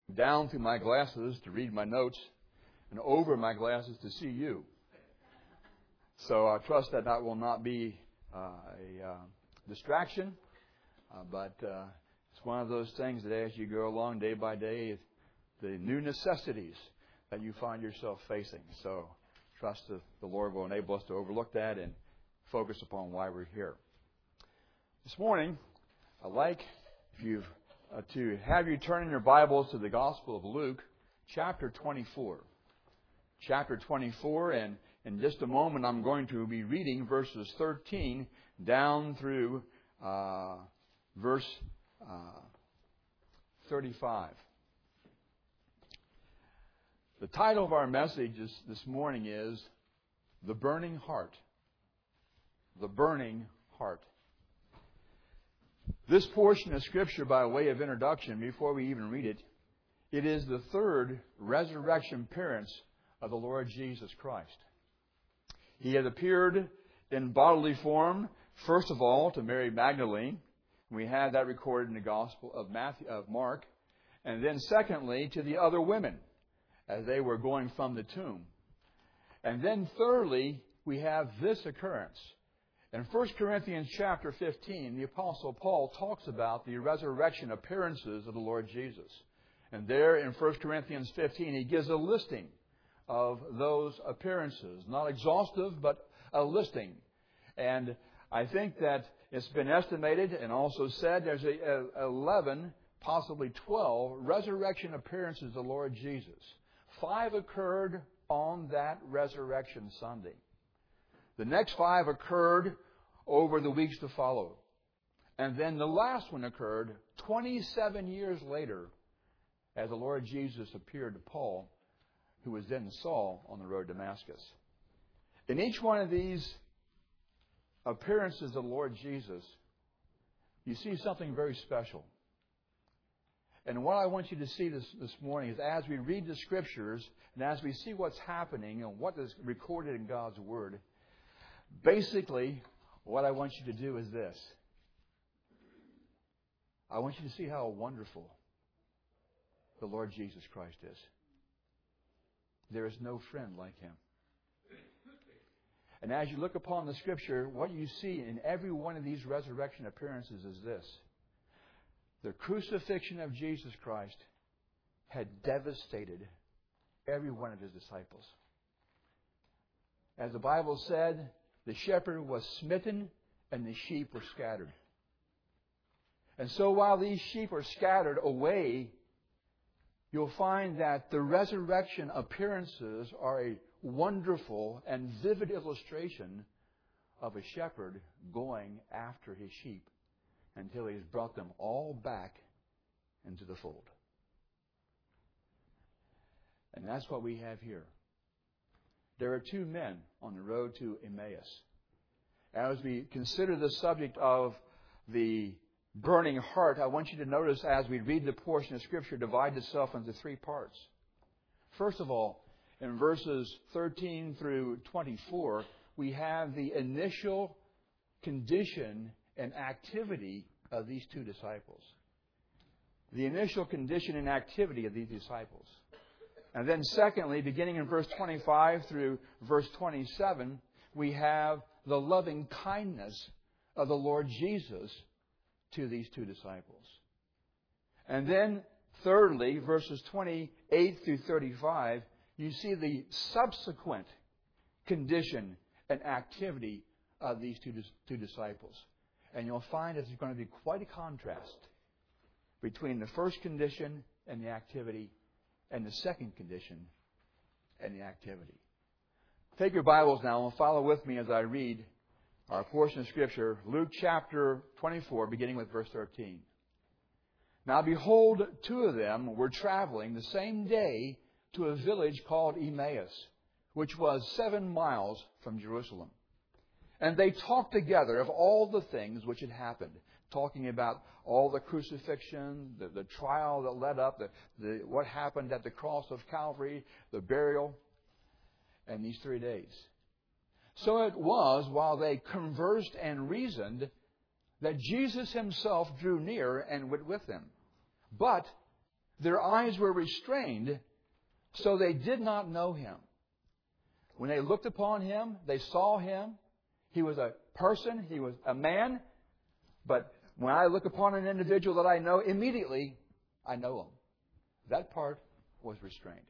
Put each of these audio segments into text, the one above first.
down through my glasses to read my notes and over my glasses to see you. So I trust that will not be a distraction, but it's one of those things that as you go along day by day, the new necessities that you find yourself facing. So trust that the Lord will enable us to overlook that and focus upon why we're here. This morning, I'd like to have you turn in your Bibles to the Gospel of Luke, chapter 24. Chapter 24, and in just a moment I'm going to be reading verses 13 down through verse 35. The title of our message this morning is The Burning Heart. The Burning Heart. This portion of Scripture, by way of introduction, before we even read it, it is the third resurrection appearance of the Lord Jesus Christ. He had appeared in bodily form, first of all, to Mary Magdalene. We have that recorded in the Gospel of Mark. And then secondly, to the other women, as they were going from the tomb. And then thirdly, we have this occurrence. In 1 Corinthians chapter 15, the Apostle Paul talks about the resurrection appearances of the Lord Jesus. And there in 1 Corinthians 15, he gives a listing of those appearances. Not exhaustive, but a listing. And I think that it's been estimated and also said there's 11, possibly 12, resurrection appearances of the Lord Jesus. 5 occurred on that resurrection Sunday. The next 5 occurred over the weeks to follow. And then the last one occurred 27 years later as the Lord Jesus appeared to Paul, who was then Saul, on the road to Damascus. In each one of these appearances of the Lord Jesus, you see something very special. And what I want you to see this morning is as we read the Scriptures and as we see what's happening and what is recorded in God's Word, basically what I want you to do is this. I want you to see how wonderful the Lord Jesus Christ is. There is no friend like Him. And as you look upon the Scripture, what you see in every one of these resurrection appearances is this. The crucifixion of Jesus Christ had devastated every one of His disciples. As the Bible said, the shepherd was smitten and the sheep were scattered. And so while these sheep are scattered away, you'll find that the resurrection appearances are a wonderful and vivid illustration of a shepherd going after his sheep until He has brought them all back into the fold. And that's what we have here. There are 2 men on the road to Emmaus. As we consider the subject of the burning heart, I want you to notice as we read the portion of Scripture, divide itself into 3 parts. First of all, in verses 13 through 24, we have the initial condition and activity of these 2 disciples. The initial condition and activity of these disciples. And then secondly, beginning in verse 25 through verse 27, we have the loving kindness of the Lord Jesus to these 2 disciples. And then thirdly, verses 28 through 35, you see the subsequent condition and activity of these two disciples. And you'll find there's going to be quite a contrast between the first condition and the activity and the second condition and the activity. Take your Bibles now and follow with me as I read our portion of Scripture, Luke chapter 24, beginning with verse 13. Now behold, 2 of them were traveling the same day to a village called Emmaus, which was 7 miles from Jerusalem. And they talked together of all the things which had happened, talking about all the crucifixion, the trial that led up, what happened at the cross of Calvary, the burial, and these 3 days. So it was, while they conversed and reasoned, that Jesus Himself drew near and went with them. But Their eyes were restrained, so they did not know him. When they looked upon him, they saw him. He was a person, he was a man. But when I look upon an individual that I know, immediately I know him. That part was restrained.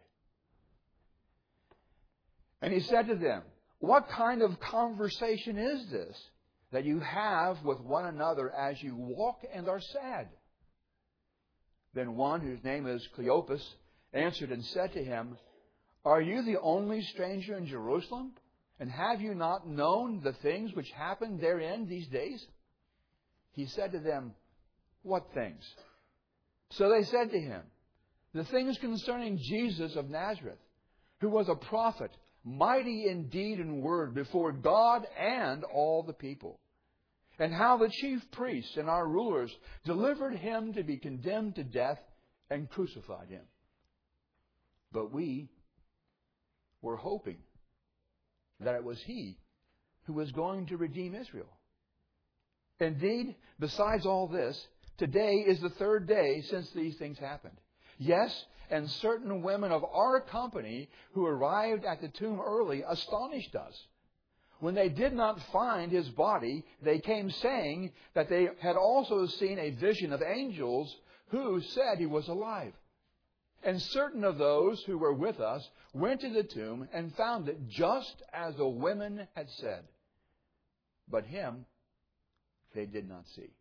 And he said to them, "What kind of conversation is this that you have with one another as you walk and are sad?" Then one, whose name is Cleopas, answered and said to him, "Are you the only stranger in Jerusalem? And have you not known the things which happen therein these days?" He said to them, "What things?" So they said to him, "The things concerning Jesus of Nazareth, who was a prophet, mighty in deed and word before God and all the people. And how the chief priests and our rulers delivered him to be condemned to death and crucified him. But we were hoping that it was he who was going to redeem Israel. Indeed, besides all this, today is the third day since these things happened. Yes, and certain women of our company who arrived at the tomb early astonished us. When they did not find his body, they came saying that they had also seen a vision of angels who said he was alive. And certain of those who were with us went to the tomb and found it just as the women had said. But him they did not see."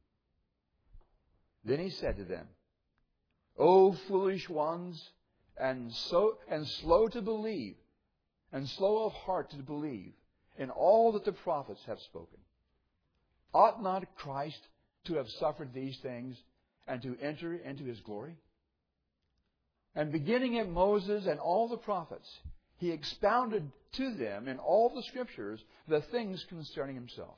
Then he said to them, "O foolish ones, and slow to believe, and slow of heart to believe in all that the prophets have spoken. Ought not Christ to have suffered these things and to enter into his glory?" And beginning at Moses and all the prophets, he expounded to them in all the Scriptures the things concerning himself.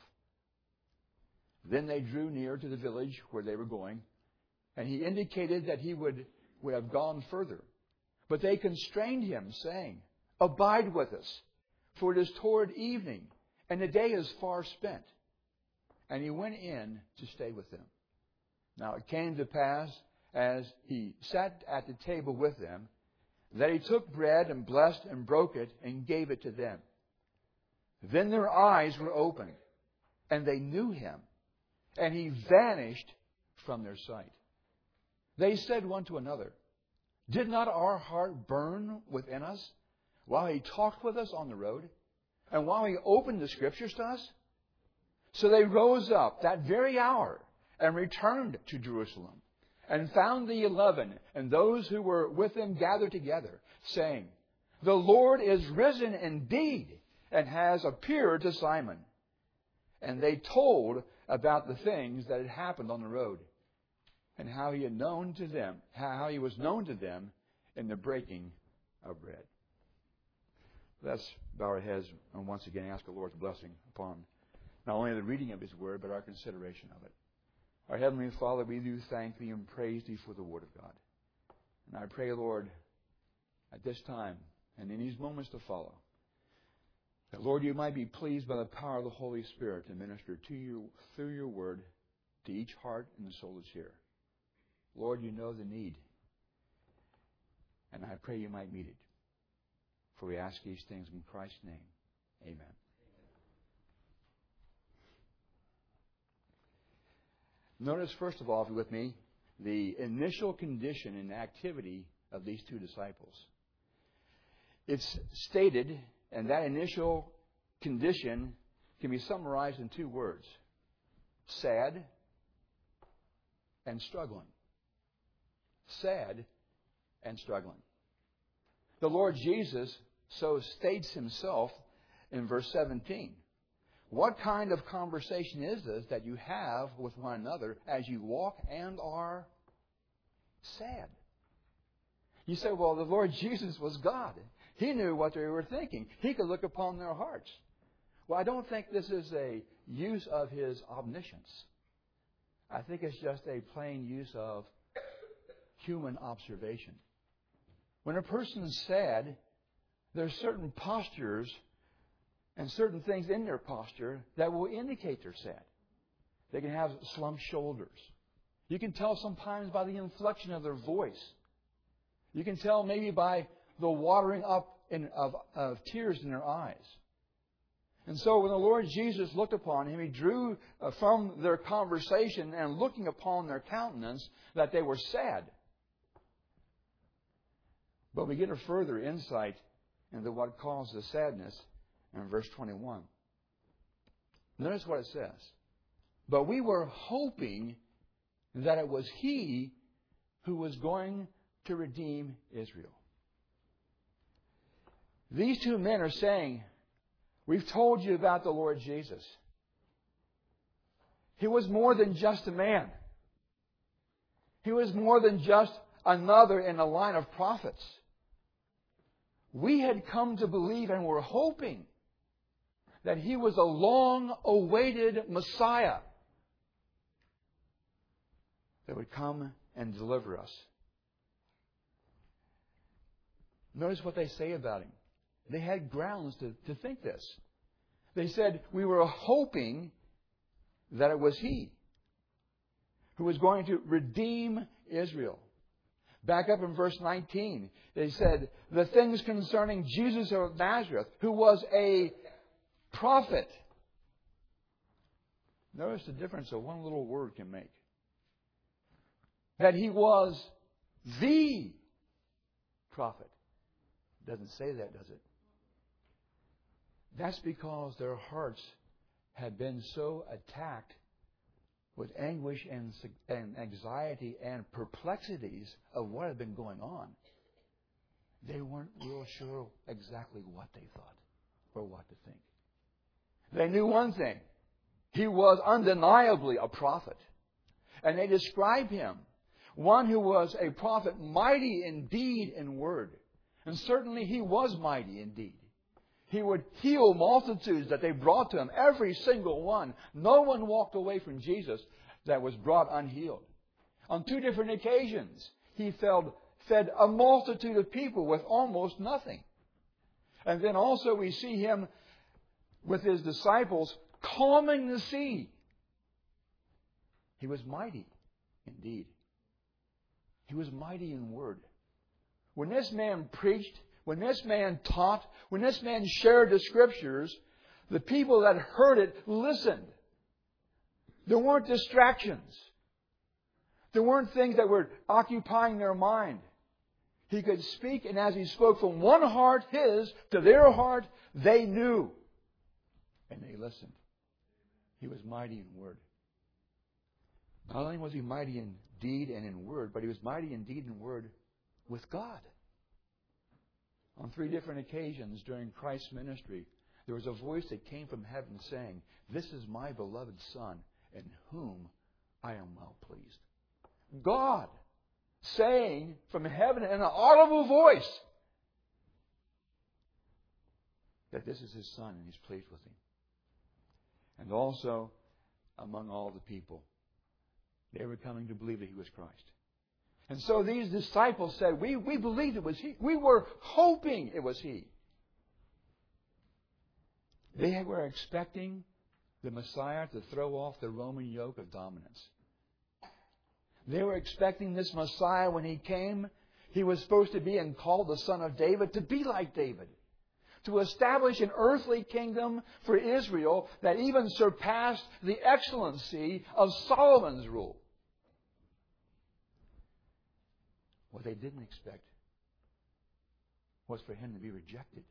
Then they drew near to the village where they were going, and he indicated that he would have gone further. But they constrained him, saying, "Abide with us, for it is toward evening, and the day is far spent." And he went in to stay with them. Now it came to pass, as he sat at the table with them, that he took bread and blessed and broke it and gave it to them. Then their eyes were opened, and they knew him, and he vanished from their sight. They said one to another, "Did not our heart burn within us while he talked with us on the road, and while he opened the Scriptures to us?" So they rose up that very hour and returned to Jerusalem, and found the 11 and those who were with them gathered together, saying, "The Lord is risen indeed, and has appeared to Simon." And they told about the things that had happened on the road, and how he was known to them in the breaking of bread. Let's bow our heads and once again ask the Lord's blessing upon not only the reading of his word, but our consideration of it. Our Heavenly Father, we do thank thee and praise thee for the word of God. And I pray, Lord, at this time and in these moments to follow, that, Lord, you might be pleased by the power of the Holy Spirit to minister to you through your word to each heart and soul that's here. Lord, you know the need, and I pray you might meet it. For we ask these things in Christ's name. Amen. Notice, first of all, if you're with me, the initial condition and activity of these two disciples. It's stated, and that initial condition can be summarized in two words: sad and struggling. Sad and struggling. The Lord Jesus so states himself in verse 17. What kind of conversation is this that you have with one another as you walk and are sad? You say, well, the Lord Jesus was God. He knew what they were thinking. He could look upon their hearts. Well, I don't think this is a use of his omniscience. I think it's just a plain use of human observation. When a person is sad, there are certain postures and certain things in their posture that will indicate they're sad. They can have slumped shoulders. You can tell sometimes by the inflection of their voice You can tell maybe by the watering up of tears in their eyes. And so when the Lord Jesus looked upon him, He drew from their conversation and looking upon their countenance that they were sad. But we get a further insight into what caused the sadness in verse 21. Notice what it says. But we were hoping that it was He who was going to redeem Israel. These two men are saying, we've told you about the Lord Jesus. He was more than just a man. He was more than just another in a line of prophets. We had come to believe and were hoping that He was a long-awaited Messiah that would come and deliver us. Notice what they say about Him. They had grounds to think this. They said, we were hoping that it was He who was going to redeem Israel. Back up in verse 19, they said, the things concerning Jesus of Nazareth, who was a prophet. Notice the difference that one little word can make. That He was the prophet. Doesn't say that, does it? That's because their hearts had been so attacked with anguish and anxiety and perplexities of what had been going on. They weren't real sure exactly what they thought or what to think. They knew one thing. He was undeniably a prophet. And they described Him, one who was a prophet, mighty in deed and word. And certainly He was mighty indeed. He would heal multitudes that they brought to Him, every single one. No one walked away from Jesus that was brought unhealed. On 2 different occasions, He fed a multitude of people with almost nothing. And then also we see Him with His disciples calming the sea. He was mighty indeed. He was mighty in word. When this man preached, when this man taught, when this man shared the Scriptures, the people that heard it listened. There weren't distractions. There weren't things that were occupying their mind. He could speak, and as He spoke from one heart, His, to their heart, they knew. And they listened. He was mighty in word. Not only was He mighty in deed and in word, but He was mighty in deed and word with God. On 3 different occasions during Christ's ministry, there was a voice that came from heaven saying, "This is my beloved Son, in whom I am well pleased." God saying from heaven in an audible voice that this is His Son and He's pleased with Him. And also, among all the people, they were coming to believe that He was Christ. And so these disciples said, we believed it was He. We were hoping it was He. They were expecting the Messiah to throw off the Roman yoke of dominance. They were expecting this Messiah, when He came, He was supposed to be and called the Son of David, to be like David. To establish an earthly kingdom for Israel that even surpassed the excellency of Solomon's rule. What they didn't expect was for Him to be rejected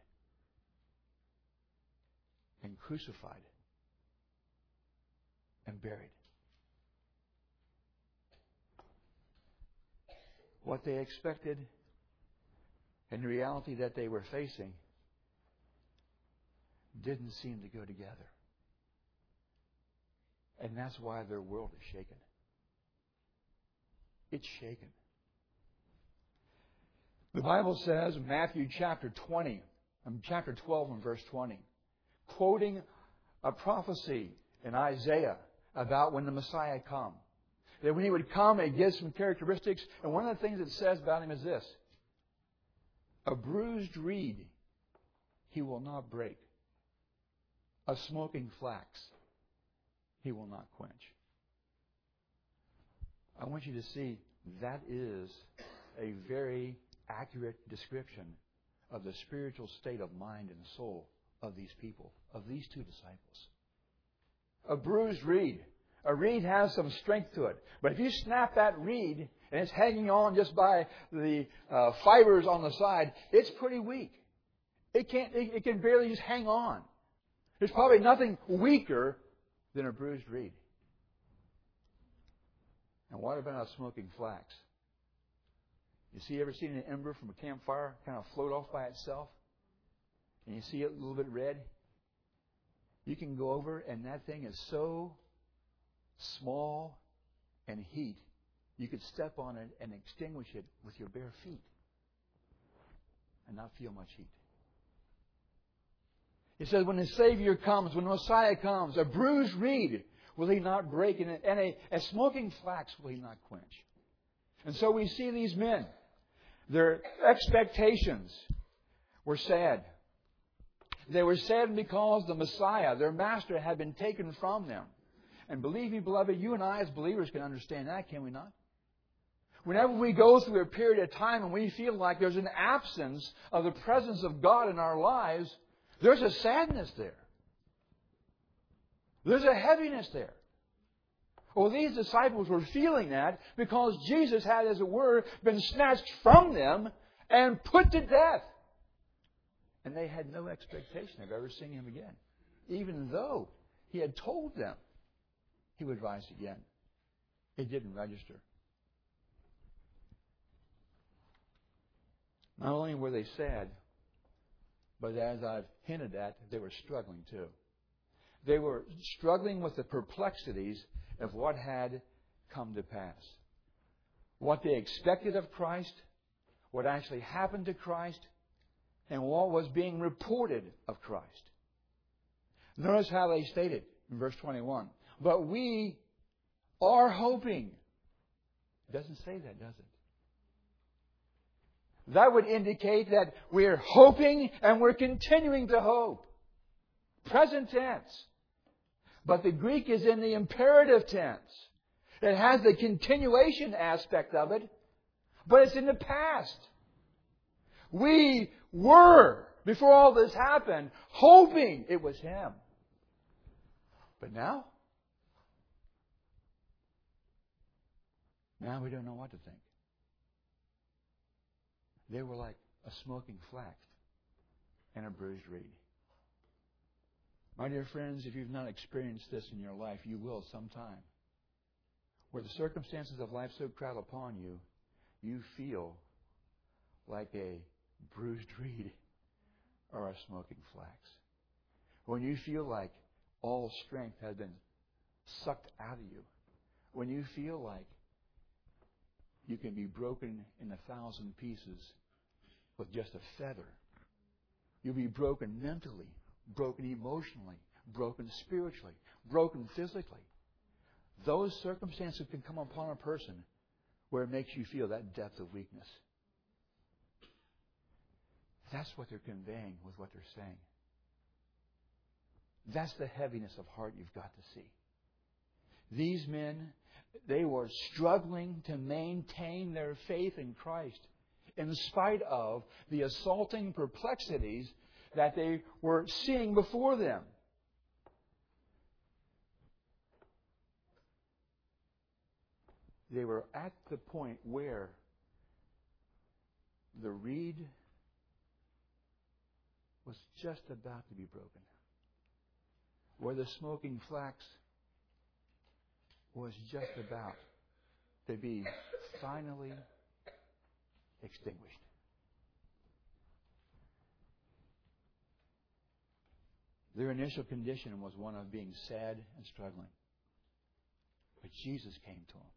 and crucified and buried. What they expected and the reality that they were facing didn't seem to go together. And that's why their world is shaken. It's shaken. The Bible says in Matthew chapter 12 and verse 20, quoting a prophecy in Isaiah about when the Messiah come. That when He would come, it gives some characteristics. And one of the things it says about Him is this: a bruised reed He will not break. A smoking flax He will not quench. I want you to see that is a very accurate description of the spiritual state of mind and soul of these people, of these two disciples. A bruised reed. A reed has some strength to it. But if you snap that reed and it's hanging on just by the fibers on the side, it's pretty weak. It can barely just hang on. There's probably nothing weaker than a bruised reed. And what about a smoking flax? You ever seen an ember from a campfire kind of float off by itself? And you see it a little bit red? You can go over and that thing is so small and heat, you could step on it and extinguish it with your bare feet and not feel much heat. He says, when the Savior comes, when the Messiah comes, a bruised reed will He not break, and a smoking flax will He not quench. And so we see these men. Their expectations were sad. They were sad because the Messiah, their Master, had been taken from them. And believe me, beloved, you and I as believers can understand that, can we not? Whenever we go through a period of time and we feel like there's an absence of the presence of God in our lives, there's a sadness there. There's a heaviness there. Well, these disciples were feeling that because Jesus had, as it were, been snatched from them and put to death. And they had no expectation of ever seeing Him again, even though He had told them He would rise again. It didn't register. Not only were they sad, but as I've hinted at, they were struggling too. They were struggling with the perplexities of what had come to pass. What they expected of Christ, what actually happened to Christ, and what was being reported of Christ. Notice how they stated in verse 21. But we are hoping. It doesn't say that, does it? That would indicate that we're hoping and we're continuing to hope. Present tense. But the Greek is in the imperative tense. It has the continuation aspect of it, but it's in the past. We were, before all this happened, hoping it was Him. But now we don't know what to think. They were like a smoking flax and a bruised reed. My dear friends, if you've not experienced this in your life, you will sometime. Where the circumstances of life so crowd upon you, you feel like a bruised reed or a smoking flax. When you feel like all strength has been sucked out of you. When you feel like you can be broken in 1,000 pieces with just a feather. You'll be broken mentally, broken emotionally, broken spiritually, broken physically. Those circumstances can come upon a person where it makes you feel that depth of weakness. That's what they're conveying with what they're saying. That's the heaviness of heart you've got to see. These men, they were struggling to maintain their faith in Christ in spite of the assaulting perplexities that they were seeing before them. They were at the point where the reed was just about to be broken. Where the smoking flax was just about to be finally extinguished. Their initial condition was one of being sad and struggling. But Jesus came to them.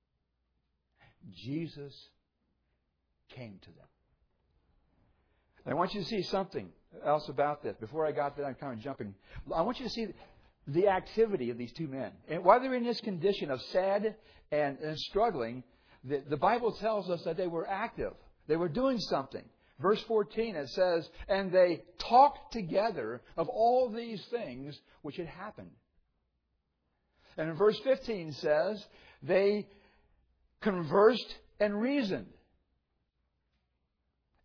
Jesus came to them. And I want you to see something else about this. Before I got there, I'm kind of jumping. I want you to see the activity of these two men. And while they're in this condition of sad and struggling, the Bible tells us that they were active. They were doing something. Verse 14, it says, and they talked together of all these things which had happened. And in verse 15 says, they conversed and reasoned.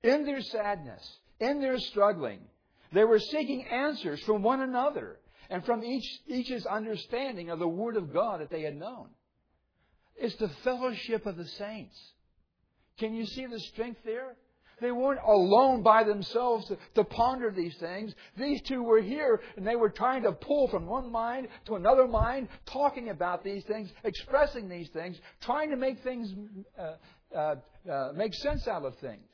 In their sadness, in their struggling, they were seeking answers from one another and from each's understanding of the Word of God that they had known. It's the fellowship of the saints. Can you see the strength there? They weren't alone by themselves to ponder these things. These two were here, and they were trying to pull from one mind to another mind, talking about these things, expressing these things, trying to make things make sense out of things.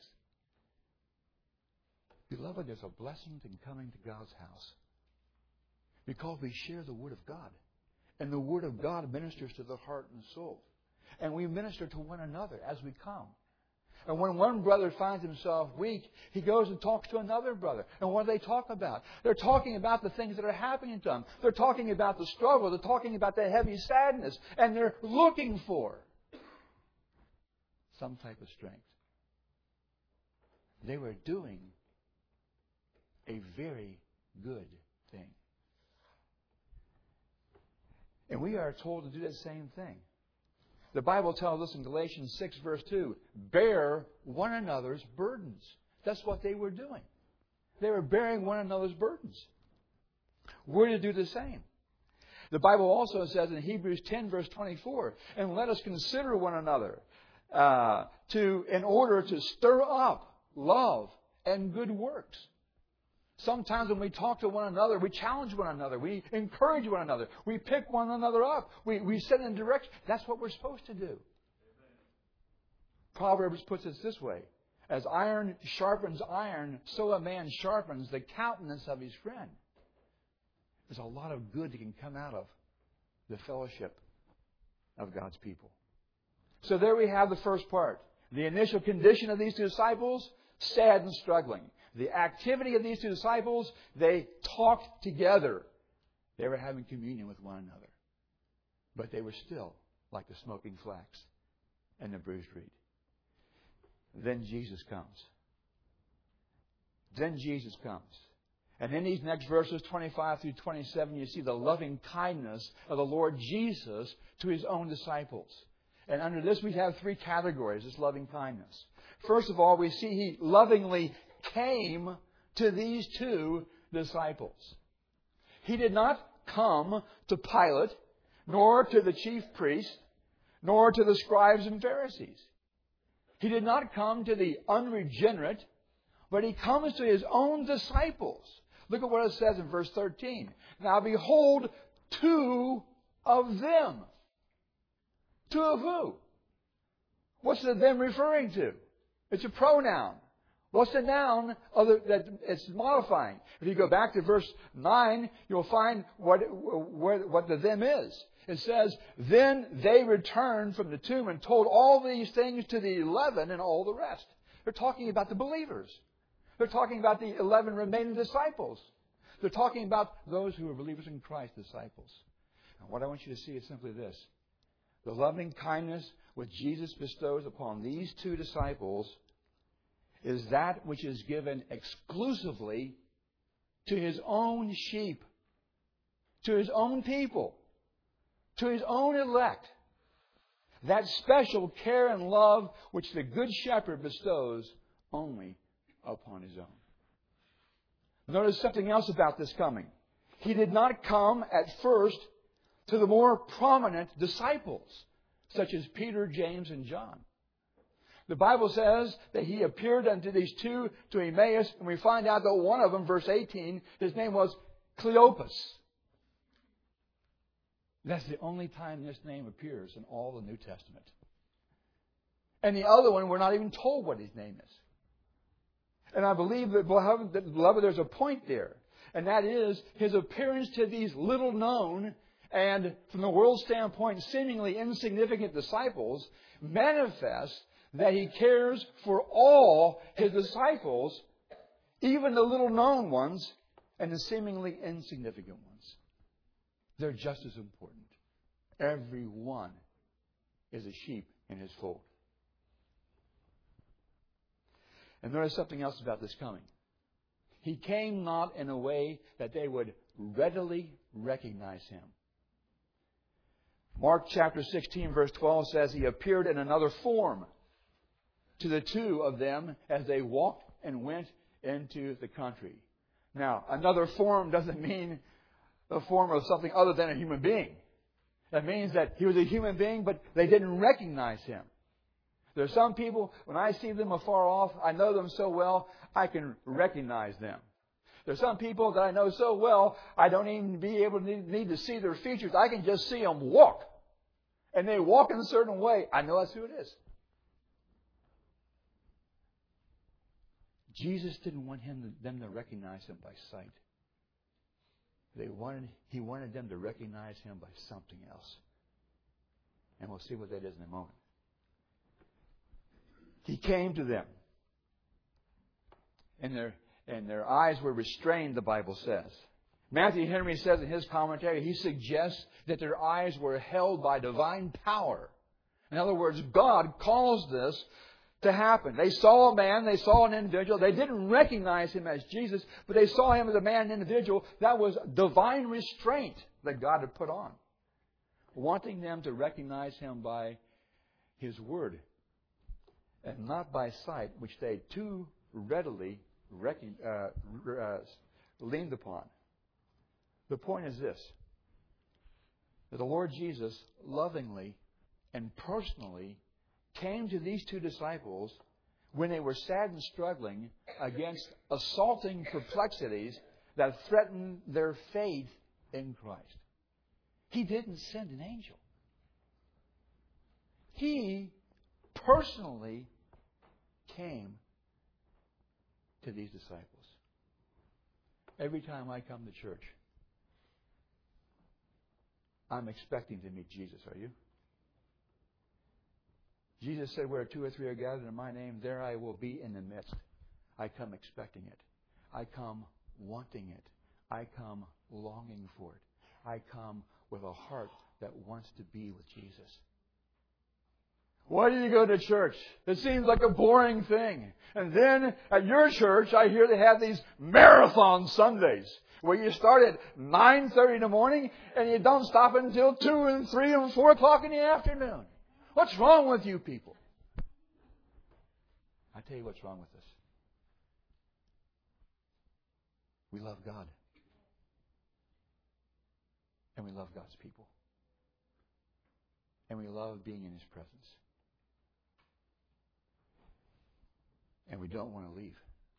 Beloved, there's a blessing in coming to God's house because we share the Word of God. And the Word of God ministers to the heart and soul. And we minister to one another as we come. And when one brother finds himself weak, he goes and talks to another brother. And what do they talk about? They're talking about the things that are happening to them. They're talking about the struggle. They're talking about the heavy sadness. And they're looking for some type of strength. They were doing a very good thing. And we are told to do the same thing. The Bible tells us in Galatians 6, verse 2, bear one another's burdens. That's what they were doing. They were bearing one another's burdens. We're to do the same. The Bible also says in Hebrews 10, verse 24, and let us consider one another in order to stir up love and good works. Sometimes when we talk to one another, we challenge one another. We encourage one another. We pick one another up. We set in direction. That's what we're supposed to do. Amen. Proverbs puts it this way. As iron sharpens iron, so a man sharpens the countenance of his friend. There's a lot of good that can come out of the fellowship of God's people. So there we have the first part. The initial condition of these two disciples, sad and struggling. The activity of these two disciples, they talked together. They were having communion with one another. But they were still like the smoking flax and the bruised reed. Then Jesus comes. Then Jesus comes. And in these next verses, 25 through 27, you see the loving kindness of the Lord Jesus to His own disciples. And under this, we have three categories, this loving kindness. First of all, we see He lovingly came to these two disciples. He did not come to Pilate, nor to the chief priests, nor to the scribes and Pharisees. He did not come to the unregenerate, but He comes to His own disciples. Look at what it says in verse 13. Now behold, two of them. Two of who? What's the them referring to? It's a pronoun. What's the noun that it's modifying? If you go back to verse 9, you'll find what the them is. It says, then they returned from the tomb and told all these things to the 11 and all the rest. They're talking about the believers. They're talking about the 11 remaining disciples. They're talking about those who are believers in Christ, disciples. And what I want you to see is simply this. The loving kindness which Jesus bestows upon these two disciples is that which is given exclusively to His own sheep, to His own people, to His own elect. That special care and love which the Good Shepherd bestows only upon His own. Notice something else about this coming. He did not come at first to the more prominent disciples, such as Peter, James, and John. The Bible says that He appeared unto these two to Emmaus, and we find out that one of them, verse 18, his name was Cleopas. That's the only time this name appears in all the New Testament. And the other one, we're not even told what his name is. And I believe that, beloved, there's a point there. And that is His appearance to these little known and, from the world's standpoint, seemingly insignificant disciples manifests that He cares for all His disciples, even the little known ones and the seemingly insignificant ones. They're just as important. Every one is a sheep in His fold. And there is something else about this coming. He came not in a way that they would readily recognize Him. Mark chapter 16, verse 12 says He appeared in another form to the two of them as they walked and went into the country. Now, another form doesn't mean the form of something other than a human being. That means that he was a human being, but they didn't recognize him. There are some people, when I see them afar off, I know them so well, I can recognize them. There are some people that I know so well, I don't even need to see their features. I can just see them walk. And they walk in a certain way. I know that's who it is. Jesus didn't want them to recognize him by sight. He wanted them to recognize him by something else. And we'll see what that is in a moment. He came to them. And their eyes were restrained, the Bible says. Matthew Henry says in his commentary, he suggests that their eyes were held by divine power. In other words, God caused this to happen. They saw a man, they saw an individual. They didn't recognize him as Jesus, but they saw him as a man, an individual. That was divine restraint that God had put on, wanting them to recognize him by his word and not by sight, which they too readily leaned upon. The point is this, that the Lord Jesus lovingly and personally came to these two disciples when they were sad and struggling against assaulting perplexities that threatened their faith in Christ. He didn't send an angel. He personally came to these disciples. Every time I come to church, I'm expecting to meet Jesus. Are you? Jesus said, where two or three are gathered in my name, there I will be in the midst. I come expecting it. I come wanting it. I come longing for it. I come with a heart that wants to be with Jesus. Why do you go to church? It seems like a boring thing. And then at your church, I hear they have these marathon Sundays where you start at 9:30 in the morning and you don't stop until 2 and 3 and 4 o'clock in the afternoon. What's wrong with you people? I tell you what's wrong with us. We love God. And we love God's people. And we love being in His presence. And we don't want to leave.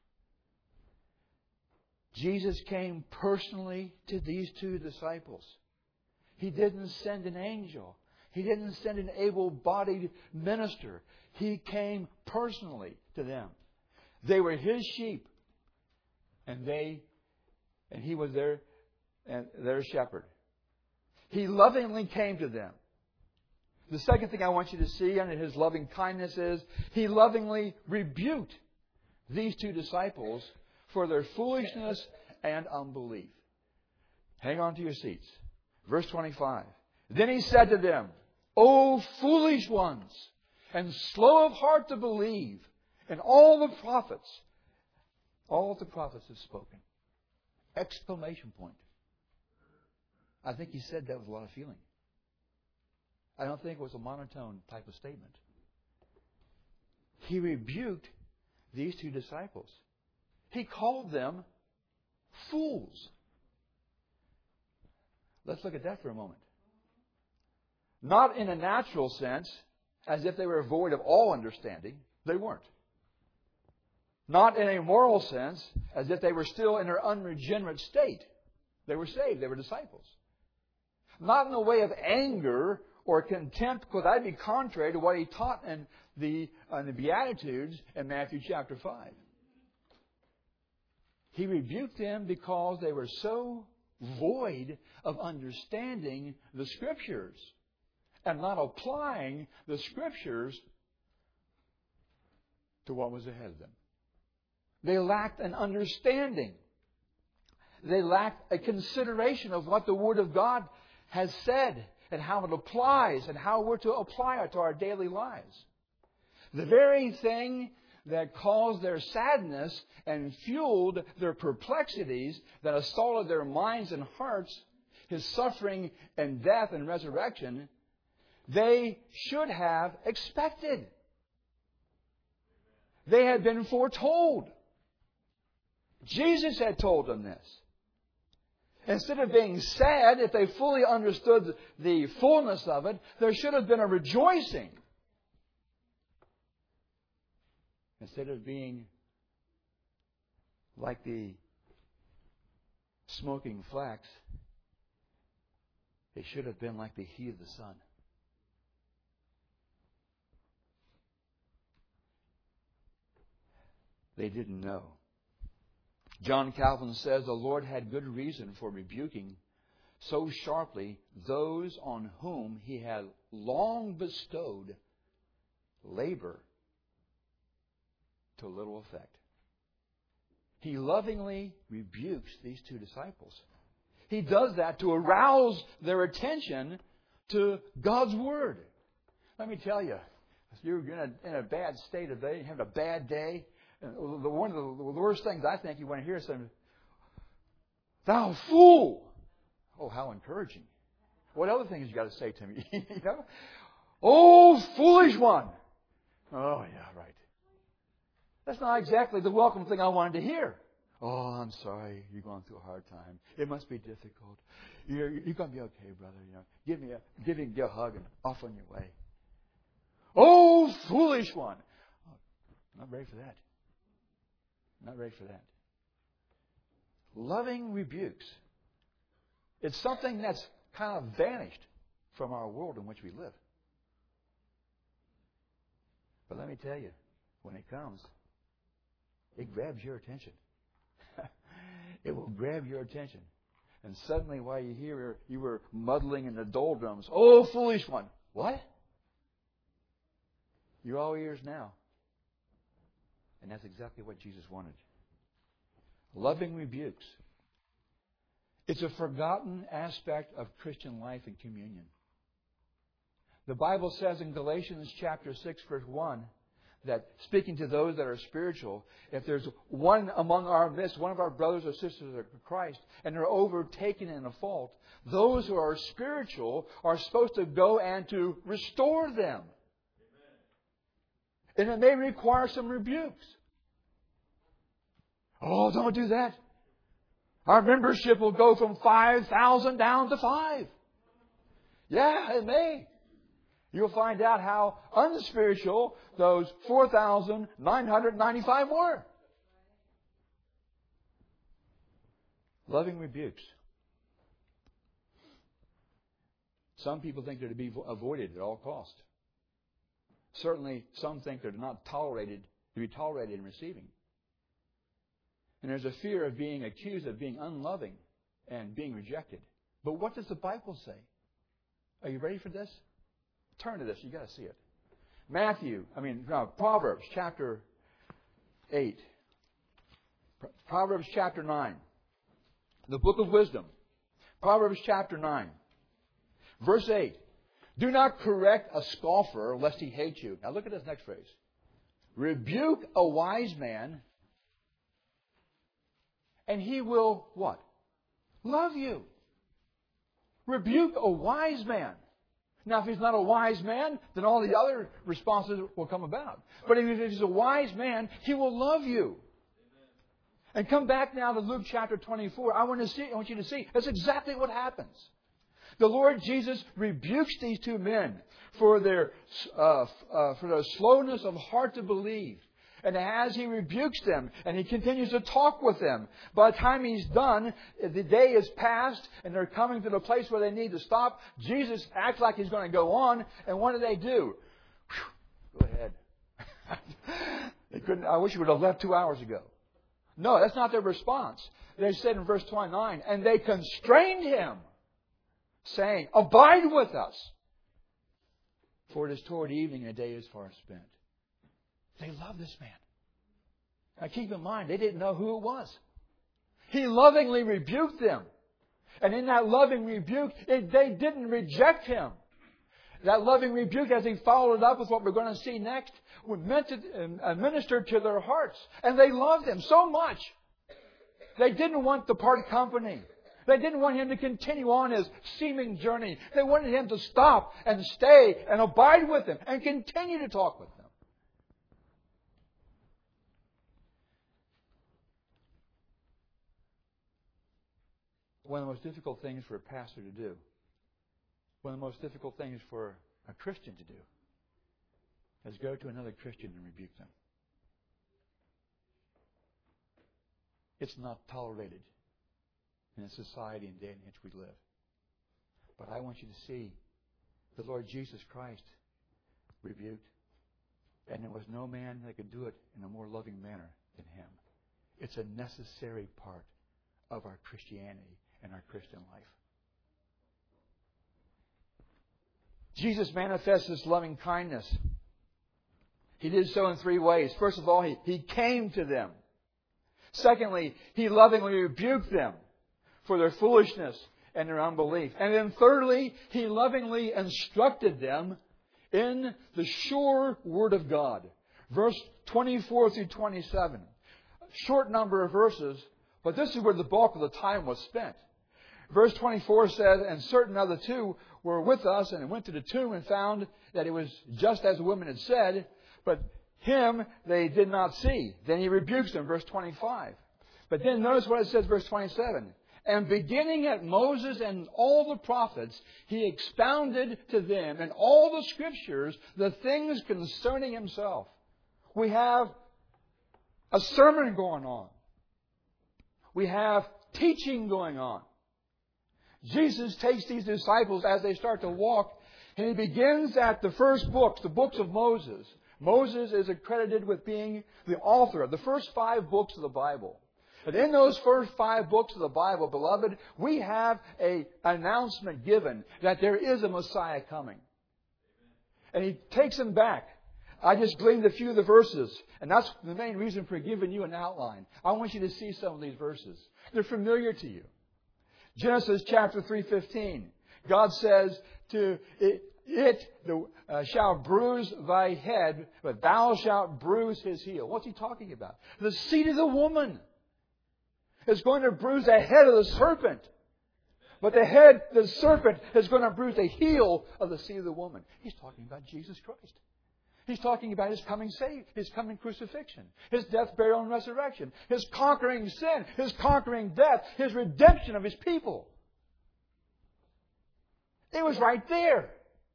Jesus came personally to these two disciples. He didn't send an angel. He didn't send an able-bodied minister. He came personally to them. They were His sheep. And He was their shepherd. He lovingly came to them. The second thing I want you to see under His loving kindness is He lovingly rebuked these two disciples for their foolishness and unbelief. Hang on to your seats. Verse 25. Then He said to them, O foolish ones, and slow of heart to believe, and all the prophets have spoken. Exclamation point. I think He said that with a lot of feeling. I don't think it was a monotone type of statement. He rebuked these two disciples. He called them fools. Let's look at that for a moment. Not in a natural sense, as if they were void of all understanding. They weren't. Not in a moral sense, as if they were still in their unregenerate state. They were saved. They were disciples. Not in the way of anger or contempt, because that'd be contrary to what He taught in the Beatitudes in Matthew chapter 5. He rebuked them because they were so void of understanding the Scriptures and not applying the Scriptures to what was ahead of them. They lacked an understanding. They lacked a consideration of what the Word of God has said and how it applies and how we're to apply it to our daily lives. The very thing that caused their sadness and fueled their perplexities that assaulted their minds and hearts, His suffering and death and resurrection, they should have expected. They had been foretold. Jesus had told them this. Instead of being sad, if they fully understood the fullness of it, there should have been a rejoicing. Instead of being like the smoking flax, they should have been like the heat of the sun. They didn't know. John Calvin says the Lord had good reason for rebuking so sharply those on whom He had long bestowed labor to little effect. He lovingly rebukes these two disciples. He does that to arouse their attention to God's Word. Let me tell you, if you're in a bad state of day, you're having a bad day, one of the worst things I think you want to hear is something, "Thou fool!" Oh, how encouraging. What other things you got to say to me? You know? "Oh, foolish one!" Oh, yeah, right. That's not exactly the welcome thing I wanted to hear. "Oh, I'm sorry. You're going through a hard time. It must be difficult. You're going to be okay, brother. You know, give me a hug and off on your way." "Oh, foolish one!" Oh, not ready for that. Not ready for that. Loving rebukes. It's something that's kind of vanished from our world in which we live. But let me tell you, when it comes, it grabs your attention. It will grab your attention. And suddenly, while you were muddling in the doldrums, "Oh, foolish one!" What? You're all ears now. And that's exactly what Jesus wanted. Loving rebukes. It's a forgotten aspect of Christian life and communion. The Bible says in Galatians chapter 6, verse 1, that speaking to those that are spiritual, if there's one among our midst, one of our brothers or sisters of Christ, and they're overtaken in a fault, those who are spiritual are supposed to go and to restore them. And it may require some rebukes. "Oh, don't do that. Our membership will go from 5,000 down to 5. Yeah, it may. You'll find out how unspiritual those 4,995 were. Loving rebukes. Some people think they're to be avoided at all costs. Certainly, some think they're not to be tolerated in receiving. And there's a fear of being accused of being unloving and being rejected. But what does the Bible say? Are you ready for this? Turn to this. You've got to see it. Proverbs chapter 8. Proverbs chapter 9. The book of wisdom. Proverbs chapter 9. Verse 8. "Do not correct a scoffer lest he hate you." Now look at this next phrase. "Rebuke a wise man, and he will" what? "Love you." Rebuke a wise man. Now, if he's not a wise man, then all the other responses will come about. But if he's a wise man, he will love you. And come back now to Luke chapter 24. I want you to see that's exactly what happens. The Lord Jesus rebukes these two men for their slowness of heart to believe. And as He rebukes them and He continues to talk with them, by the time He's done, the day is past and they're coming to the place where they need to stop. Jesus acts like He's going to go on. And what do? Go ahead. I wish you would have left 2 hours ago. No, that's not their response. They said in verse 29, "And they constrained Him, saying, 'Abide with us, for it is toward evening and the day is far spent.'" They love this man. Now keep in mind, they didn't know who it was. He lovingly rebuked them. And in that loving rebuke, they didn't reject Him. That loving rebuke, as He followed it up with what we're going to see next, ministered to their hearts. And they loved Him so much. They didn't want to part company. They didn't want Him to continue on His seeming journey. They wanted Him to stop and stay and abide with them and continue to talk with them. one of the most difficult things for a pastor to do, one of the most difficult things for a Christian to do, is go to another Christian and rebuke them. It's not tolerated in the society and day in which we live. But I want you to see the Lord Jesus Christ rebuked. And there was no man that could do it in a more loving manner than Him. It's a necessary part of our Christianity and our Christian life. Jesus manifests His loving kindness. He did so in 3 ways. First of all, He came to them. Secondly, He lovingly rebuked them for their foolishness and their unbelief. And then thirdly, He lovingly instructed them in the sure Word of God. Verse 24 through 27. Short number of verses, but this is where the bulk of the time was spent. Verse 24 says, "And certain of the 2 were with us, and went to the tomb and found that it was just as the women had said, but Him they did not see." Then He rebukes them, verse 25. But then notice what it says, verse 27. "And beginning at Moses and all the prophets, He expounded to them in all the Scriptures the things concerning Himself." We have a sermon going on. We have teaching going on. Jesus takes these disciples as they start to walk, and He begins at the first books, the books of Moses. Moses is accredited with being the author of the first 5 books of the Bible. And in those first 5 books of the Bible, beloved, we have an announcement given that there is a Messiah coming. And He takes them back. I just gleaned a few of the verses, and that's the main reason for giving you an outline. I want you to see some of these verses. They're familiar to you. Genesis chapter 3:15. God says to it shall bruise thy head, but thou shalt bruise his heel. What's He talking about? The seed of the woman is going to bruise the head of the serpent. But the serpent is going to bruise the heel of the seed of the woman. He's talking about Jesus Christ. He's talking about His coming save, His coming crucifixion, His death, burial, and resurrection, His conquering sin, His conquering death, His redemption of His people. It was right there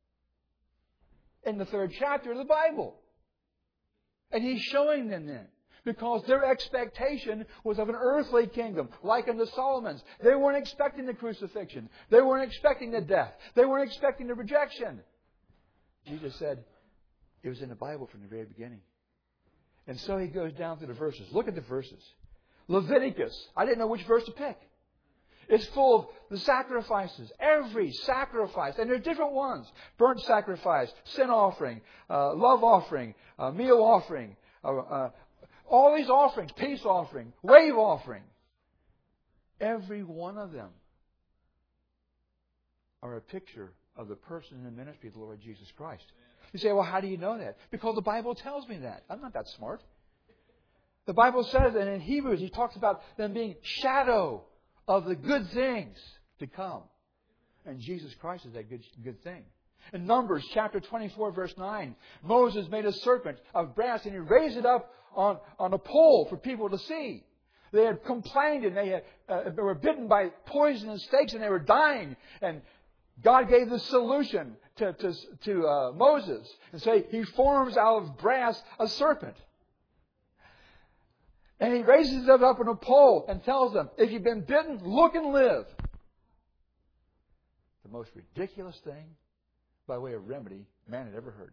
in the 3rd chapter of the Bible. And He's showing them then. Because their expectation was of an earthly kingdom, like unto Solomon's. They weren't expecting the crucifixion. They weren't expecting the death. They weren't expecting the rejection. Jesus said it was in the Bible from the very beginning. And so He goes down through the verses. Look at the verses. Leviticus. I didn't know which verse to pick. It's full of the sacrifices. Every sacrifice. And there are different ones. Burnt sacrifice, sin offering, love offering, meal offering, all these offerings, peace offering, wave offering. Every one of them are a picture of the person and the ministry of the Lord Jesus Christ. You say, well, how do you know that? Because the Bible tells me that. I'm not that smart. The Bible says, and in Hebrews, He talks about them being shadow of the good things to come. And Jesus Christ is that good thing. In Numbers chapter 24, verse 9, Moses made a serpent of brass and he raised it up on a pole for people to see. They had complained and they were bitten by poisonous snakes and they were dying. And God gave the solution to Moses and say He forms out of brass a serpent. And He raises it up on a pole and tells them, if you've been bitten, look and live. The most ridiculous thing by way of remedy man had ever heard.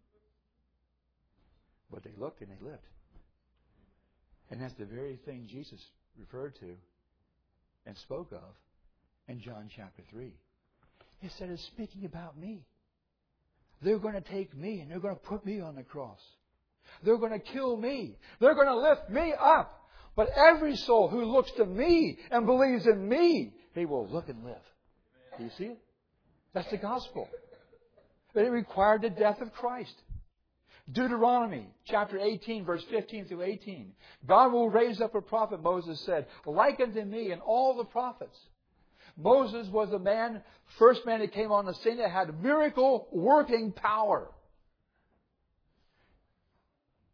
But they looked and they lived. And that's the very thing Jesus referred to and spoke of in John chapter 3. He said, it's speaking about me. They're going to take me and they're going to put me on the cross. They're going to kill me. They're going to lift me up. But every soul who looks to me and believes in me, he will look and live. Do you see it? That's the gospel. But it required the death of Christ. Deuteronomy chapter 18, verse 15 through 18. God will raise up a prophet, Moses said, like unto me and all the prophets. Moses was the man, first man that came on the scene that had miracle working power.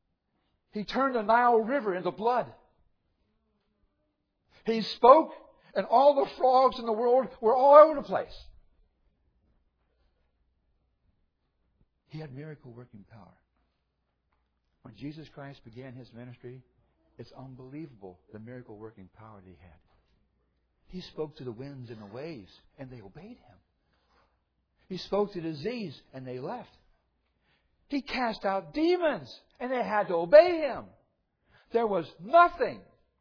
He turned the Nile River into blood. He spoke And all the frogs in the world were all over the place. He had miracle working power. When Jesus Christ began His ministry, it's unbelievable the miracle working power that He had. He spoke to the winds and the waves, and they obeyed Him. He spoke to disease, and they left. He cast out demons, and they had to obey Him. There was nothing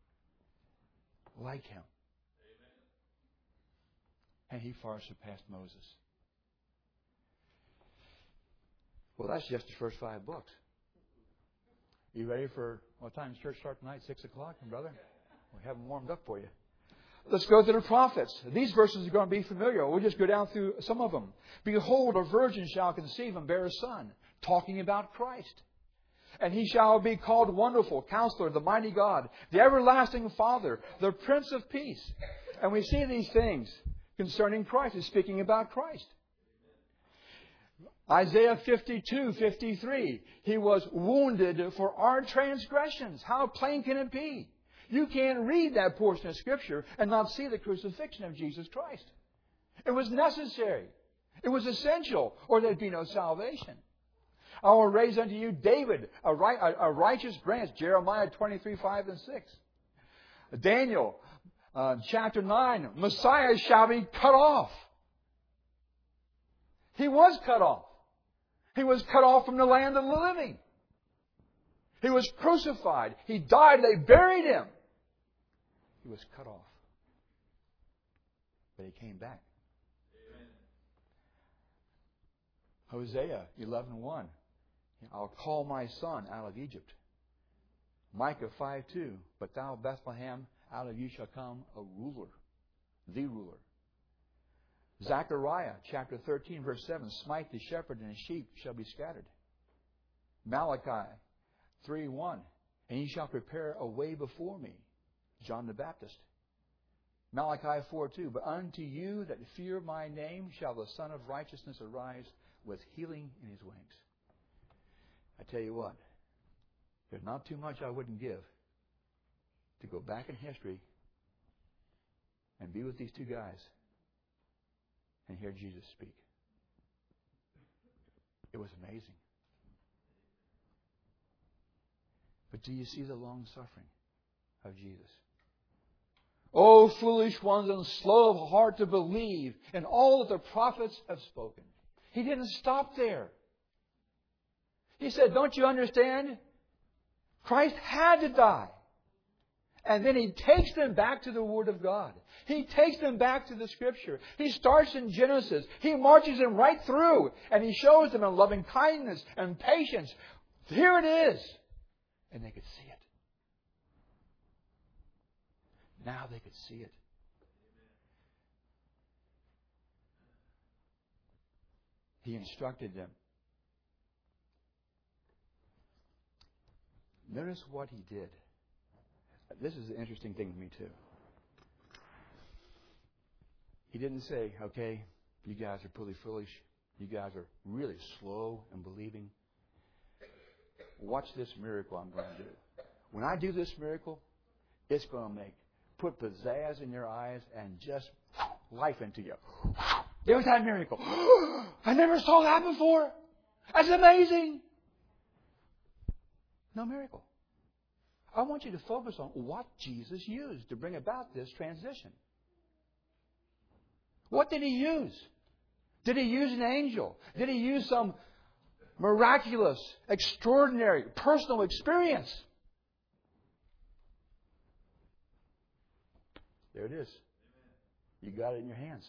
like Him. And He far surpassed Moses. Well, that's just the first 5 books. You ready for what time does church start tonight? 6 o'clock, brother? We haven't warmed up for you. Let's go to the prophets. These verses are going to be familiar. We'll just go down through some of them. Behold, a virgin shall conceive and bear a son, talking about Christ. And he shall be called Wonderful, Counselor, the Mighty God, the Everlasting Father, the Prince of Peace. And we see these things concerning Christ. It's speaking about Christ. Isaiah 52:53. He was wounded for our transgressions. How plain can it be? You can't read that portion of Scripture and not see the crucifixion of Jesus Christ. It was necessary. It was essential, or there'd be no salvation. I will raise unto you David, a righteous branch, Jeremiah 23:5-6. Daniel, chapter 9, Messiah shall be cut off. He was cut off. He was cut off from the land of the living. He was crucified. He died. They buried Him. He was cut off. But He came back. Amen. Hosea 11:1. I'll call my son out of Egypt. Micah 5:2. But thou, Bethlehem, out of you shall come a ruler. The ruler. Zechariah chapter 13, verse 7. Smite the shepherd, and his sheep shall be scattered. Malachi 3:1. And ye shall prepare a way before me. John the Baptist. Malachi 4:2. But unto you that fear my name shall the Son of Righteousness arise with healing in His wings. I tell you what, there's not too much I wouldn't give to go back in history and be with these two guys and hear Jesus speak. It was amazing. But do you see the long suffering of Jesus? O foolish ones and slow of heart to believe in all that the prophets have spoken. He didn't stop there. He said, don't you understand? Christ had to die. And then He takes them back to the Word of God. He takes them back to the Scripture. He starts in Genesis. He marches them right through. And He shows them in loving kindness and patience. Here it is. And they could see it. Now they could see it. He instructed them. Notice what He did. This is an interesting thing to me too. He didn't say, okay, you guys are pretty foolish. You guys are really slow in believing. Watch this miracle I'm going to do. When I do this miracle, it's going to put pizzazz in your eyes and just life into you. There's that miracle. I never saw that before. That's amazing. No miracle. I want you to focus on what Jesus used to bring about this transition. What did He use? Did He use an angel? Did He use some miraculous, extraordinary, personal experience? There it is. You got it in your hands.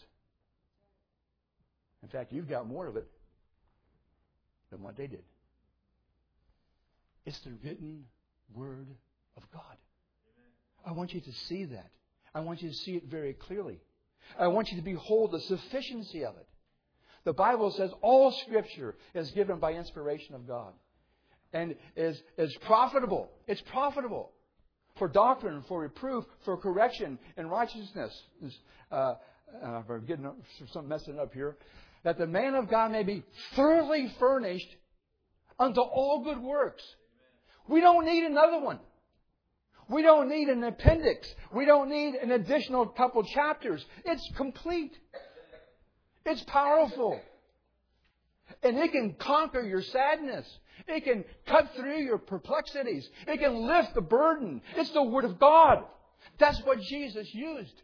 In fact, you've got more of it than what they did. It's the written Word of God. I want you to see that. I want you to see it very clearly. I want you to behold the sufficiency of it. The Bible says all Scripture is given by inspiration of God and is profitable. It's profitable for doctrine, for reproof, for correction in righteousness. For getting some messing up here, that the man of God may be thoroughly furnished unto all good works. We don't need another one. We don't need an appendix. We don't need an additional couple chapters. It's complete. It's powerful. And it can conquer your sadness. It can cut through your perplexities. It can lift the burden. It's the Word of God. That's what Jesus used.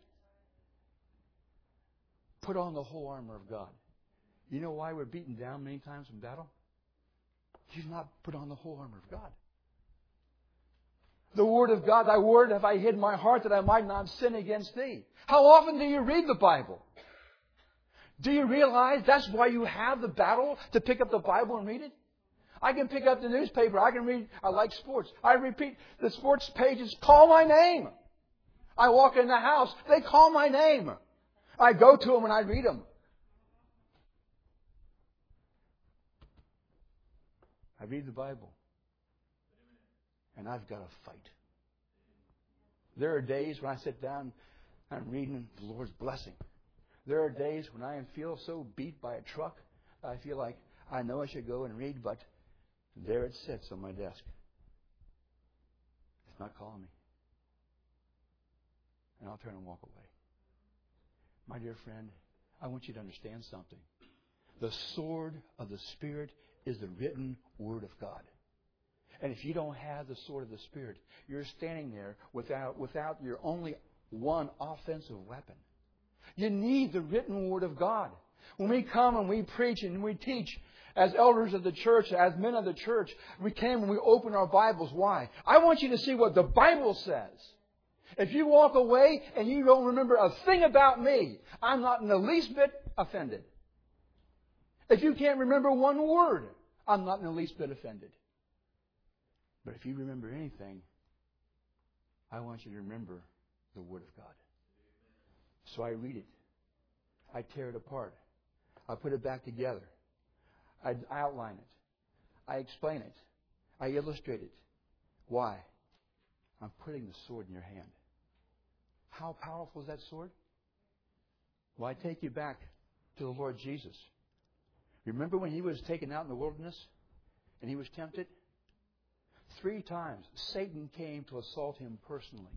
Put on the whole armor of God. You know why we're beaten down many times in battle? You've not put on the whole armor of God. The Word of God, Thy Word have I hid in my heart that I might not sin against Thee. How often do you read the Bible? Do you realize that's why you have the battle to pick up the Bible and read it? I can pick up the newspaper. I can read. I like sports. I repeat the sports pages. Call my name. I walk in the house. They call my name. I go to them and I read them. I read the Bible. And I've got to fight. There are days when I sit down and I'm reading the Lord's blessing. There are days when I feel so beat by a truck, I feel like I know I should go and read, but there it sits on my desk. It's not calling me. And I'll turn and walk away. My dear friend, I want you to understand something. The sword of the Spirit is the written Word of God. And if you don't have the sword of the Spirit, you're standing there without your only one offensive weapon. You need the written Word of God. When we come and we preach and we teach as elders of the church, as men of the church, we came and we open our Bibles. Why? I want you to see what the Bible says. If you walk away and you don't remember a thing about me, I'm not in the least bit offended. If you can't remember one word, I'm not in the least bit offended. But if you remember anything, I want you to remember the Word of God. So I read it. I tear it apart. I put it back together. I outline it. I explain it. I illustrate it. Why? I'm putting the sword in your hand. How powerful is that sword? Well, I take you back to the Lord Jesus. Remember when He was taken out in the wilderness and He was tempted? 3 times Satan came to assault Him personally.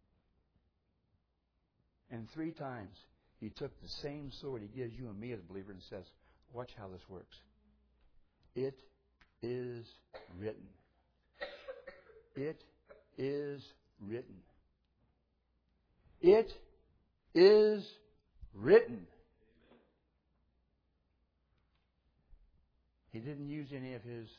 And 3 times He took the same sword He gives you and me as a believer and says, watch how this works. It is written. It is written. It is written. He didn't use any of His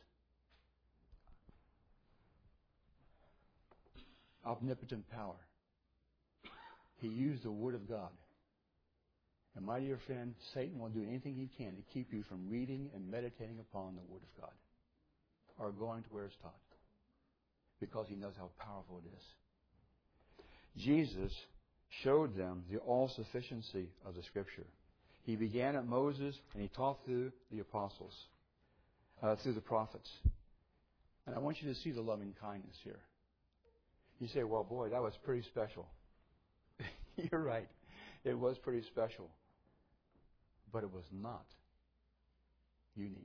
omnipotent power. He used the Word of God. And my dear friend, Satan will do anything he can to keep you from reading and meditating upon the Word of God or going to where it's taught, because he knows how powerful it is. Jesus showed them the all-sufficiency of the Scripture. He began at Moses and He taught through the apostles, through the prophets. And I want you to see the loving kindness here. You say, well, boy, that was pretty special. You're right. It was pretty special. But it was not unique.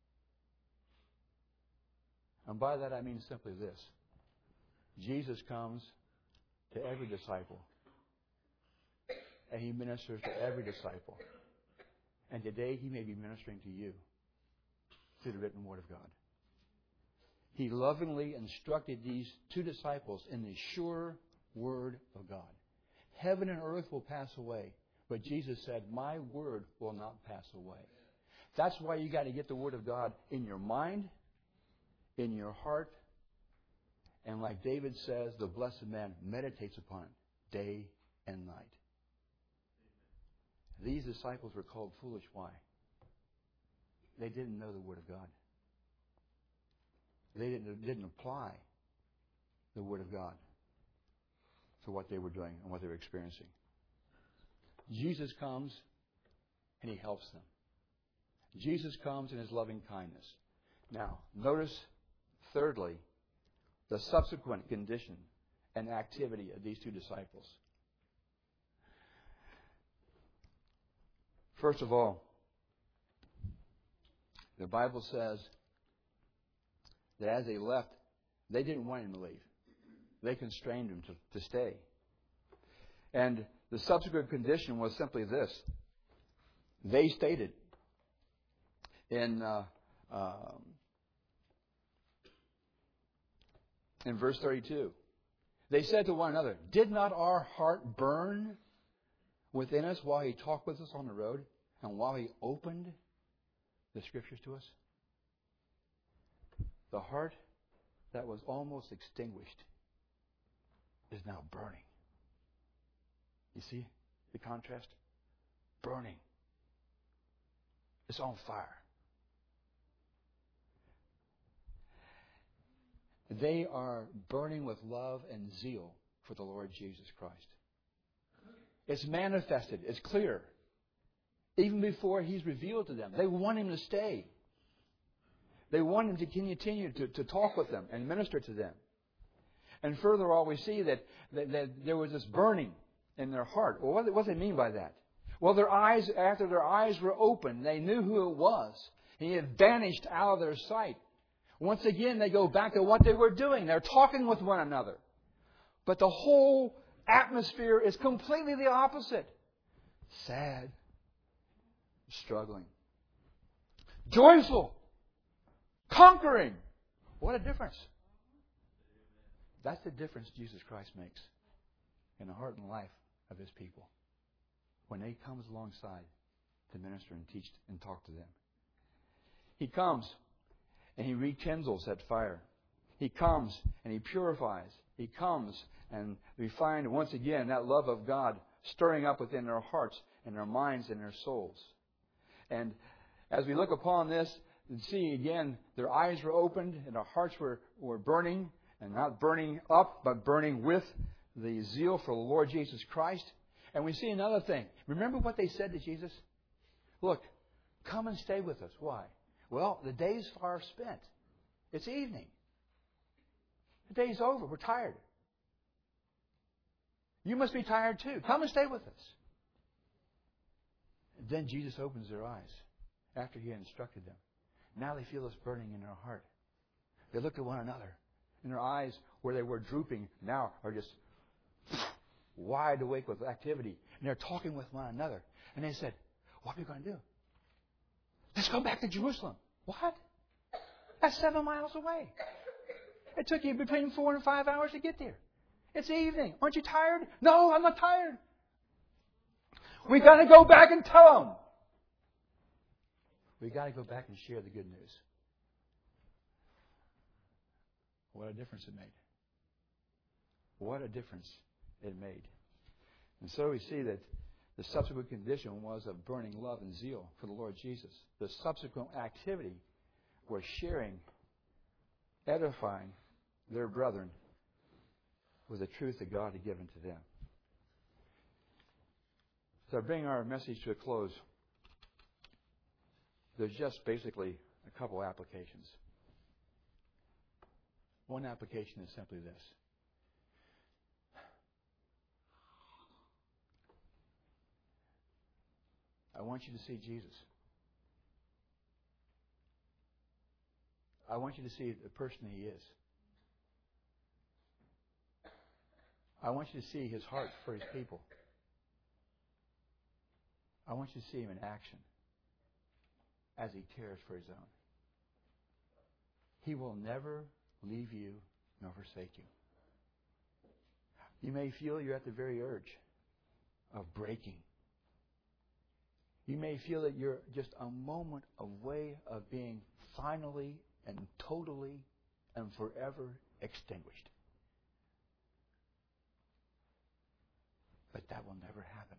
And by that I mean simply this. Jesus comes to every disciple. And He ministers to every disciple. And today He may be ministering to you through the written Word of God. He lovingly instructed these 2 disciples in the sure Word of God. Heaven and earth will pass away, but Jesus said, my word will not pass away. That's why you got to get the Word of God in your mind, in your heart, and like David says, the blessed man meditates upon it day and night. These disciples were called foolish. Why? They didn't know the Word of God. They didn't apply the Word of God to what they were doing and what they were experiencing. Jesus comes and He helps them. Jesus comes in His loving kindness. Now, notice, thirdly, the subsequent condition and activity of these 2 disciples. First of all, the Bible says that as they left, they didn't want Him to leave. They constrained him to stay. And the subsequent condition was simply this. They stated in verse 32, they said to one another, "Did not our heart burn within us while he talked with us on the road and while he opened the Scriptures to us?" The heart that was almost extinguished is now burning. You see the contrast? Burning. It's on fire. They are burning with love and zeal for the Lord Jesus Christ. It's manifested. It's clear. Even before He's revealed to them. They want Him to stay. They want Him to continue to talk with them and minister to them. And further on, we see that there was this burning in their heart. Well, what does it mean by that? Well, after their eyes were opened, they knew who it was. He had vanished out of their sight. Once again, they go back to what they were doing. They're talking with one another. But the whole atmosphere is completely the opposite. Sad. Struggling. Joyful. Conquering. What a difference. That's the difference Jesus Christ makes in the heart and life of His people when He comes alongside to minister and teach and talk to them. He comes and He rekindles that fire. He comes and He purifies. He comes and we find once again that love of God stirring up within their hearts and their minds and their souls. And as we look upon this and see again, their eyes were opened and their hearts were burning, and not burning up, but burning with the zeal for the Lord Jesus Christ. And we see another thing. Remember what they said to Jesus? Look, come and stay with us. Why? Well, the day's far spent. It's evening. The day's over. We're tired. You must be tired too. Come and stay with us. And then Jesus opens their eyes after He had instructed them. Now they feel this burning in their heart. They look at one another. And their eyes, where they were drooping, now are just wide awake with activity. And they're talking with one another. And they said, "What are we going to do? Let's go back to Jerusalem." What? That's 7 miles away. It took you between 4 and 5 hours to get there. It's evening. Aren't you tired? No, I'm not tired. We got to go back and tell them. We got to go back and share the good news. What a difference it made. What a difference it made. And so we see that the subsequent condition was of burning love and zeal for the Lord Jesus. The subsequent activity was sharing, edifying their brethren with the truth that God had given to them. So I bring our message to a close. There's just basically a couple applications. One application is simply this. I want you to see Jesus. I want you to see the person He is. I want you to see His heart for His people. I want you to see Him in action as He cares for His own. He will never leave you nor forsake you. You may feel you're at the very edge of breaking. You may feel that you're just a moment away of being finally and totally and forever extinguished. But that will never happen.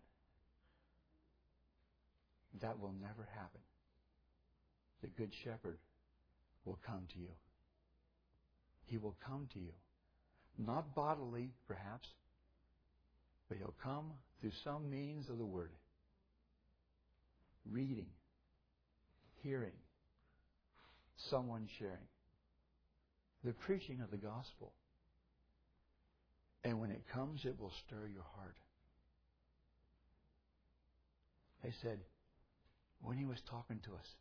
That will never happen. The Good Shepherd will come to you. He will come to you. Not bodily, perhaps, but He'll come through some means of the Word. Reading, hearing, someone sharing, the preaching of the gospel. And when it comes, it will stir your heart. They said, when He was talking to us,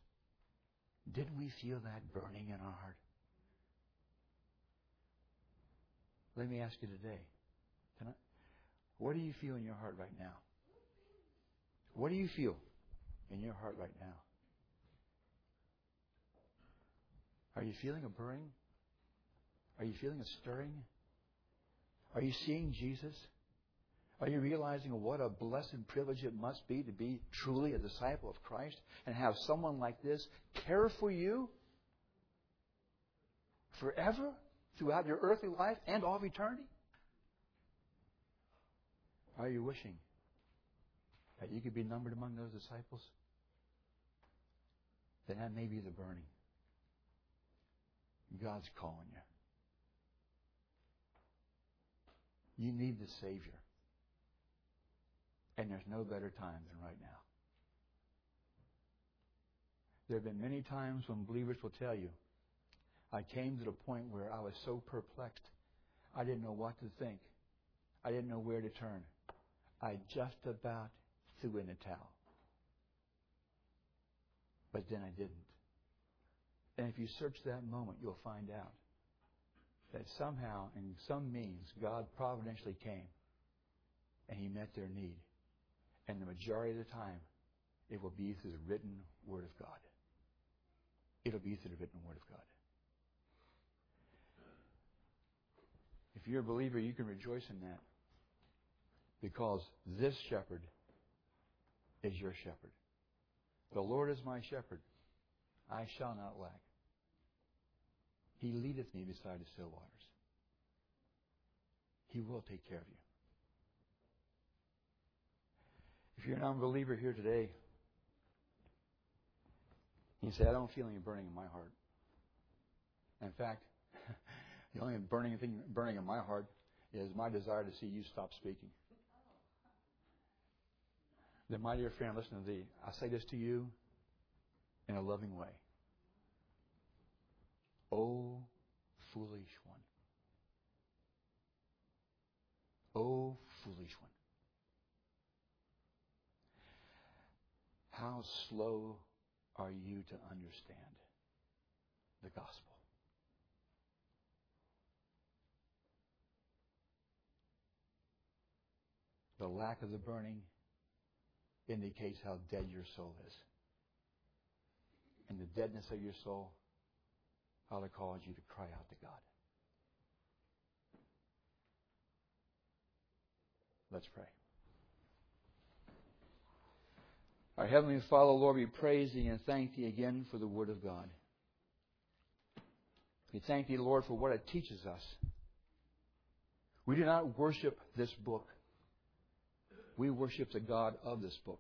didn't we feel that burning in our heart? Let me ask you today. What do you feel in your heart right now? What do you feel in your heart right now? Are you feeling a burning? Are you feeling a stirring? Are you seeing Jesus? Are you realizing what a blessed privilege it must be to be truly a disciple of Christ and have someone like this care for you forever throughout your earthly life and all of eternity? Are you wishing that you could be numbered among those disciples? Then that may be the burning. God's calling you. You need the Savior. And there's no better time than right now. There have been many times when believers will tell you, I came to the point where I was so perplexed, I didn't know what to think. I didn't know where to turn. I just about threw in the towel. But then I didn't. And if you search that moment, you'll find out that somehow, in some means, God providentially came and He met their need. And the majority of the time, it will be through the written Word of God. It'll be through the written Word of God. If you're a believer, you can rejoice in that. Because this shepherd is your shepherd. The Lord is my shepherd. I shall not lack. He leadeth me beside the still waters. He will take care of you. If you're an unbeliever here today, you say, I don't feel any burning in my heart. In fact, the only burning in my heart is my desire to see you stop speaking. Then, my dear friend, listen to thee. I say this to you in a loving way. O foolish one. O foolish one. How slow are you to understand the gospel? The lack of the burning indicates how dead your soul is. And the deadness of your soul ought to cause you to cry out to God. Let's pray. Our Heavenly Father, Lord, we praise Thee and thank Thee again for the Word of God. We thank Thee, Lord, for what it teaches us. We do not worship this book. We worship the God of this book.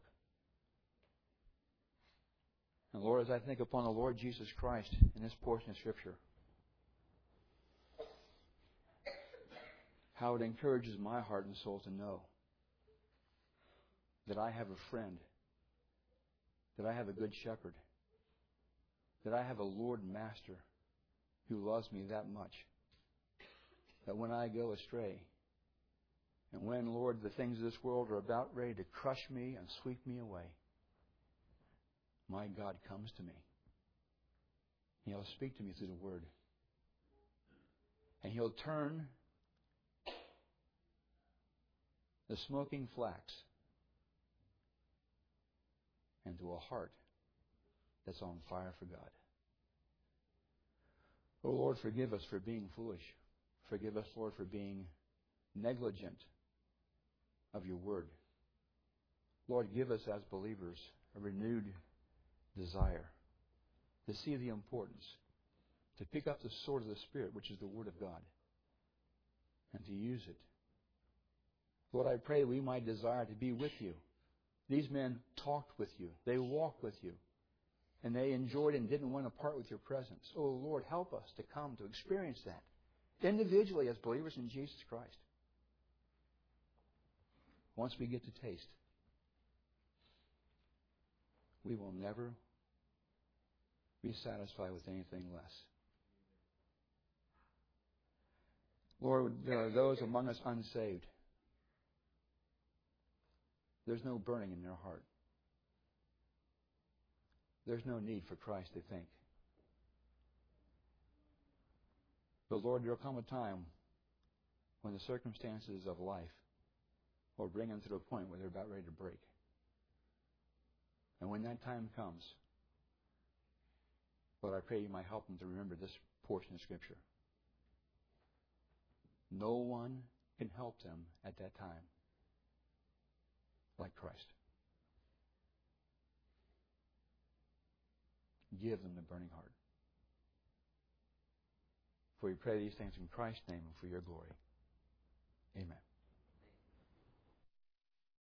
And Lord, as I think upon the Lord Jesus Christ in this portion of Scripture, how it encourages my heart and soul to know that I have a friend, that I have a good shepherd, that I have a Lord and Master who loves me that much, that when I go astray, and when, Lord, the things of this world are about ready to crush me and sweep me away, my God comes to me. He'll speak to me through the Word. And He'll turn the smoking flax into a heart that's on fire for God. Oh, Lord, forgive us for being foolish. Forgive us, Lord, for being negligent of Your Word. Lord, give us as believers a renewed desire to see the importance, to pick up the sword of the Spirit, which is the Word of God, and to use it. Lord, I pray we might desire to be with You. These men talked with You. They walked with You. And they enjoyed and didn't want to part with Your presence. Oh, Lord, help us to come to experience that individually as believers in Jesus Christ. Once we get to taste, we will never be satisfied with anything less. Lord, there are those among us unsaved. There's no burning in their heart. There's no need for Christ, they think. But Lord, there will come a time when the circumstances of life will bring them to the point where they're about ready to break. And when that time comes, Lord, I pray you might help them to remember this portion of Scripture. No one can help them at that time like Christ. Give them the burning heart. For we pray these things in Christ's name and for your glory. Amen.